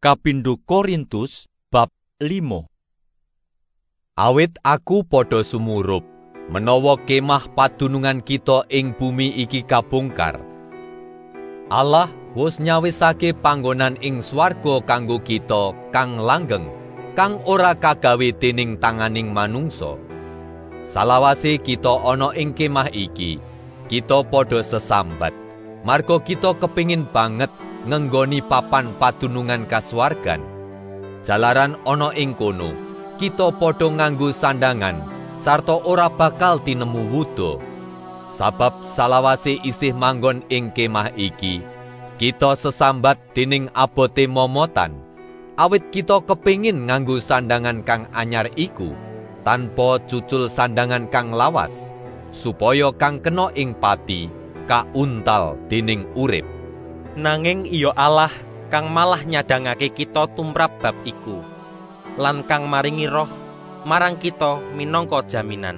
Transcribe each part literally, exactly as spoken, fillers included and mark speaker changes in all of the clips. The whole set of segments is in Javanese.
Speaker 1: Kapindho Korintus bab limo.
Speaker 2: Awit aku padha sumurup, menawa kemah padunungan kita ing bumi iki kabongkar. Allah wis nyawisake panggonan ing swarga kanggo kita kang langgeng, kang ora kagawe dening tanganing manungsa. Salawase kita ana ing kemah iki, kita padha sesambat, marga kita kepingin banget ngenggoni papan padunungan kasuwargan. Jalaran ana ing kono, kita padha nganggo sandangan, sarta ora bakal tinemu wuda. Sabab salawase isih manggon ing kemah iki, kita sesambat dening abote momotan, awit kita kepingin nganggo sandangan kang anyar iku, tanpa cucul sandangan kang lawas, supaya kang kena ing pati kauntal dening urip.
Speaker 3: Nanging iya Allah kang malah nyadangake kita tumrap bab iku, lan kang maringi roh marang kita minangka jaminan.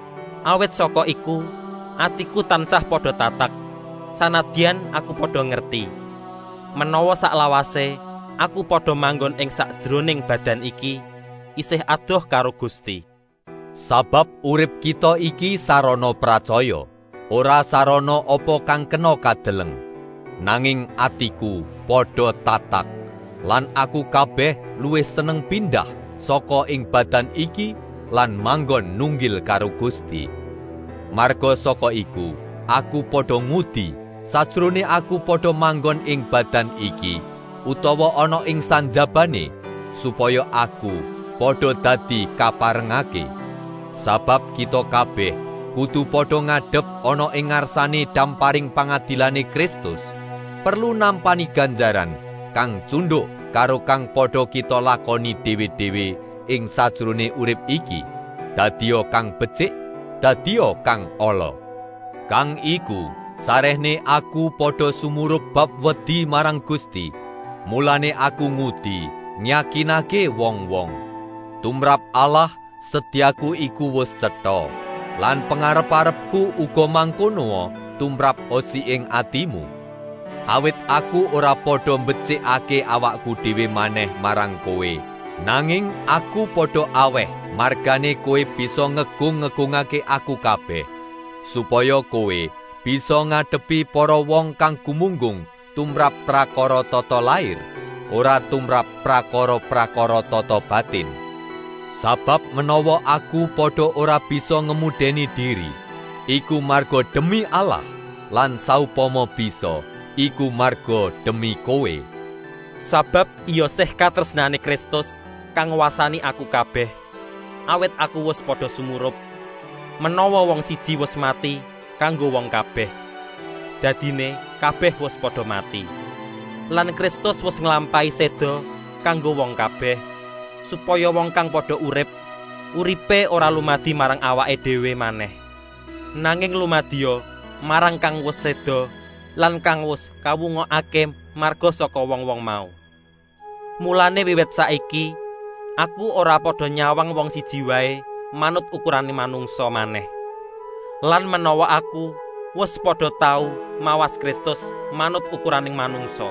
Speaker 3: Awit saka iku atiku tansah padha tatak, sanadyan aku padha ngerti menawa saklawase aku padha manggon ing sakjroning badan iki isih adoh karo Gusti.
Speaker 2: Sabab urip kita iki sarana pracaya, ora sarana apa kang kena kadeleng. Nanging atiku padha tatak, lan aku kabeh luwih seneng pindah saka ing badan iki lan manggon nunggil karo Gusti. Marga saka iku aku padha ngudi sajrone aku padha manggon ing badan iki utawa ana ing sanjabane, supaya aku padha dadi kaparengake. Sabab kita kabeh kudu padha ngadhep ana ing ngarsane damparing pangadilane Kristus, perlu nampani ganjaran kang cunduk karo kang padha kita lakoni dhewe-dhewe ing sajrone urip iki, dadiya kang becik, dadiya kang ala. Kang iku sarehne aku padha sumurup bab wedi marang Gusti, mulane aku ngudi nyakinake wong-wong. Tumrap Allah setyaku iku wis cetha, lan pangarep-arepku uga mangkono tumrap osi ing atimu. Awit aku ora padha mbecikake awakku dhewe maneh marang kowe, nanging aku padha aweh margane kowe bisa ngegung-ngegungake aku kabeh, supaya kowe bisa ngadepi para wong kang gumunggung tumrap prakara tata lair, ora tumrap prakara-prakara tata batin. Sabab menawa aku padha ora bisa ngemudeni diri, iku marga demi Allah, lan saupama bisa, iku marga demi kowe.
Speaker 3: Sabab iya sih katresnane Kristus kang wasani aku kabeh, awit aku wis padha sumurup menawa wong siji wis mati kanggo wong kabeh, dadine kabeh wis padha mati. Lan Kristus wis nglampahi seda kanggo wong kabeh, supaya wong kang padha urip, uripe ora lumadi marang awake dhewe maneh, nanging lumadiya marang kang wis seda lan kang wis kawungokake marga saka wong-wong mau. Mulane wiwit saiki aku ora padha nyawang wong siji wae manut ukurane manungsa maneh. Lan menawa aku wis padha tau mawas Kristus manut ukuraning manungsa,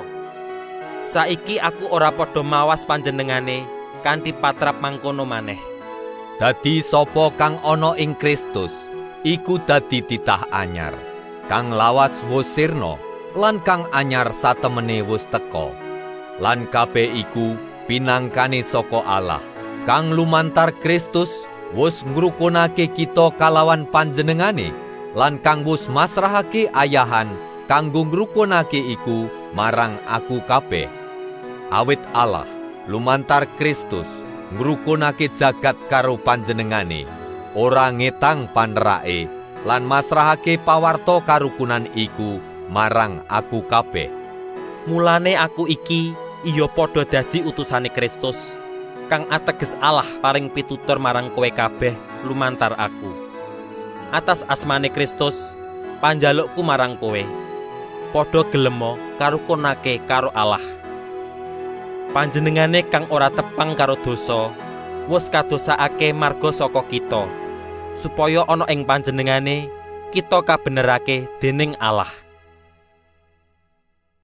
Speaker 3: saiki aku ora padha mawas panjenengane kanthi patrap mangkono maneh.
Speaker 2: Dadi sapa kang ana ing Kristus, iku dadi titah anyar, kang lawas wis sirna, lan kang anyar satemene wis teka. Lan kabeh iku pinangkane saka Allah, kang lumantar Kristus wis ngrukunake kita kalawan panjenengane, lan kang wis masrahake ayahan kanggo ngrukunake iku marang aku kabeh. Awit Allah lumantar Kristus ngrukunake jagat karo panjenengane, ora ngetang panerake, lan masrahake pawarta karukunan iku marang aku kabeh.
Speaker 3: Mulane aku iki iya padha dadi utusane Kristus, kang ateges Allah paring pitutur marang kowe kabeh lumantar aku. Atas asmane Kristus, panjalukku marang kowe, padha gelema karukunake karo Allah. Panjenengane kang ora tepang karo dosa wis kadosakake marga saka kita, supaya ana ing panjenengane kita kabenerake dening Allah.